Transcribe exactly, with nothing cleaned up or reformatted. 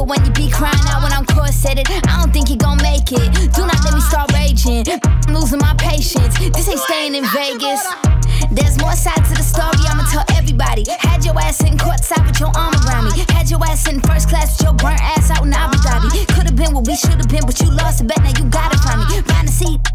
but when you be crying out when I'm corseted, I don't think you gon' make it. Do not let me start raging, I'm losing my patience. This ain't staying in Vegas. There's more sides to the story, I'ma tell everybody. Had your ass sitting courtside with your arm around me. Had your ass sitting first class with your burnt ass out in Abu Dhabi. Could've been what we should've been, but you lost a bet, now you gotta find me. Find a seat.